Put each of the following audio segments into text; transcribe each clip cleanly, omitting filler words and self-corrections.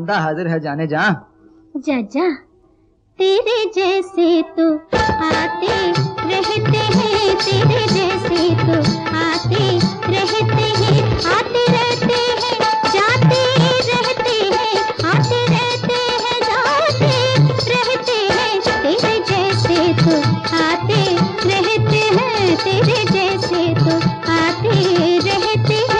बंदा हाजिर है जाने जा। जा जा, तेरे जैसे तो आते रहते हैं, तेरे जैसे तो आते रहते हैं, आते रहते हैं, जाते रहते हैं, आते रहते हैं, जाते रहते हैं, तेरे जैसे तो आते रहते हैं, तेरे जैसे तो आते रहते हैं।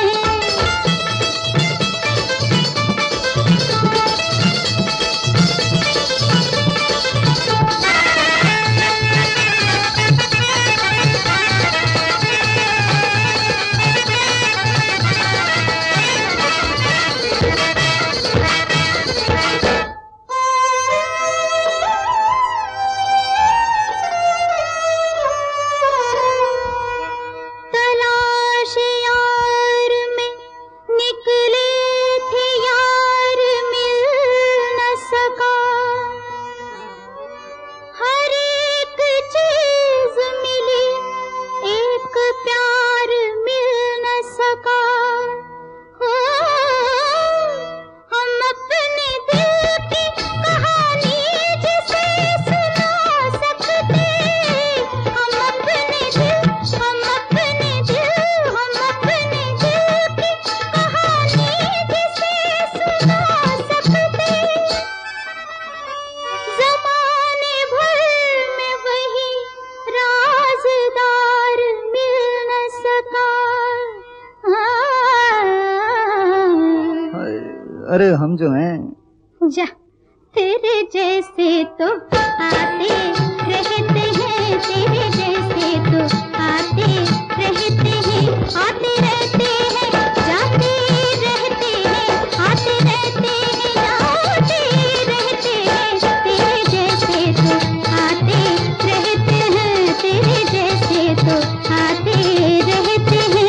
अरे हम जो हैं जा, तेरे जैसे तो आते रहते हैं, तेरे जैसे तो आते रहते हैं, आते रहते हैं, जाते रहते हैं, आते रहते हैं, जाते रहते हैं, तेरे जैसे तो आते रहते हैं, तेरे जैसे तो आते रहते हैं।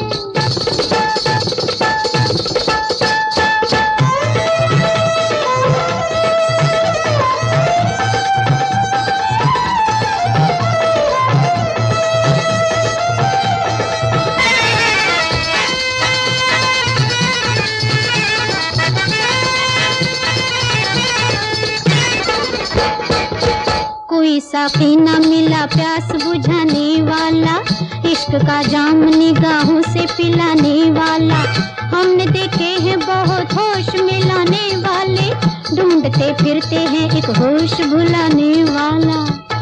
कोई साकी न मिला प्यास बुझाने वाला, इश्क का जाम निगाहों से पिलाने वाला, हमने देखे हैं बहुत होश मिलाने वाले, ढूंढते फिरते हैं एक होश भुलाने वाला।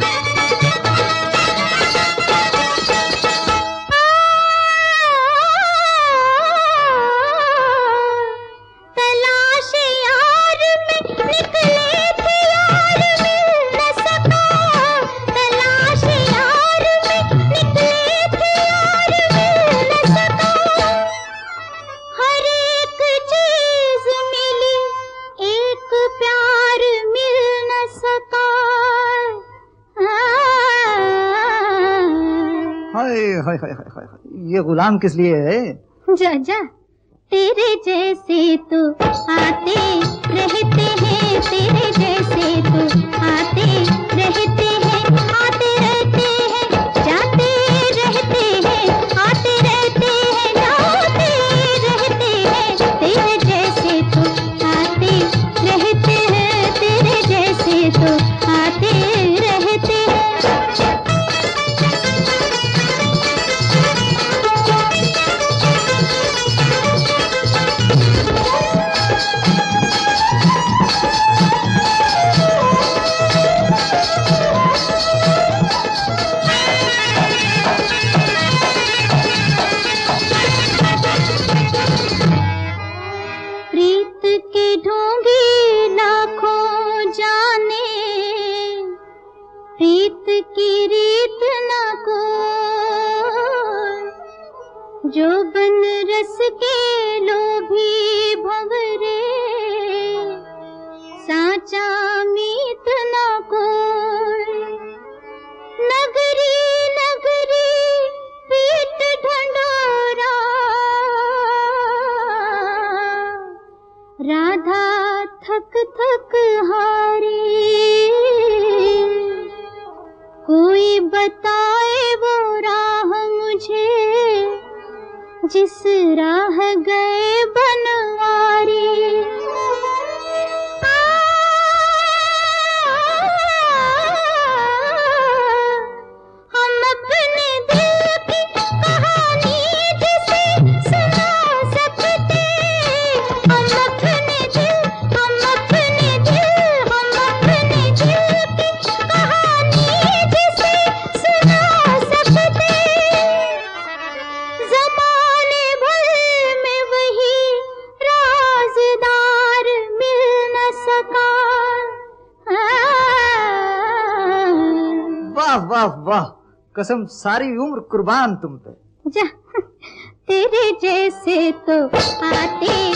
हाय हाय हाय हाय, ये गुलाम किस लिए है? जा जा, तेरे जैसे तो आते रहते हैं, तेरे जैसे तो आते रहते हैं, आते रहते हैं, जाते रहते हैं, आते रहते हैं, जाते रहते हैं, तेरे जैसे तो आते रहते हैं, तेरे जैसे तो आते रहते हैं। प्रीत की रीत न को, जो बन रस के लोभी भंवरे, साचा मीत न को। नगरी नगरी पीत ढंढोरा, राधा थक थक हारी, कोई बताए वो राह मुझे, जिस राह गए बनवारी। वाह वाह वाह, कसम सारी उम्र कुर्बान तुम पे। जा, तेरे जैसे तो आते